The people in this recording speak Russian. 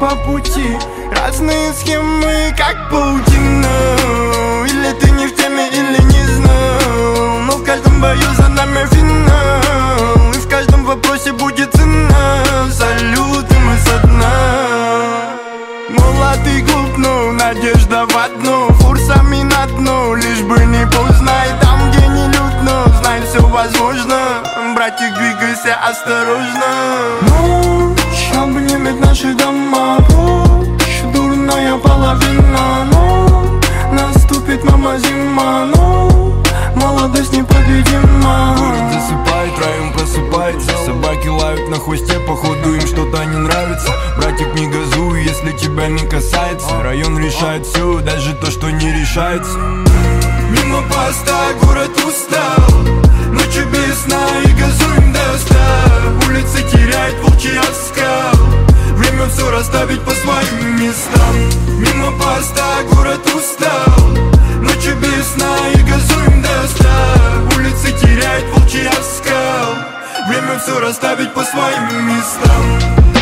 по пути. Разные схемы, как паутина. Или ты не в теме, или не знал. Но в каждом бою за нами финал. И в каждом вопросе будет цена. Салюты мы со дна. Молод и глуп, но надежда в одно. Фурсами на дно, лишь бы не поздно. И там, где не людно, знай, все возможно. Братик, двигайся осторожно. Ночь обнимет наши дома. Прочь дурная половина. Но наступит, мама, зима. Но молодость непобедима. Город засыпает, район просыпается. Собаки лают на хвосте, походу им что-то не нравится. Братик, не газуй, если тебя не касается. Район решает все, даже то, что не решается. Мимо поста город устал. Ночью без сна и газуем до 100. Улицы теряет волчий оскал. Время все расставить по своим местам. Мимо поста город устал. Ночью без сна и газуем до 100. Улицы теряет волчий оскал. Время все расставить по своим местам.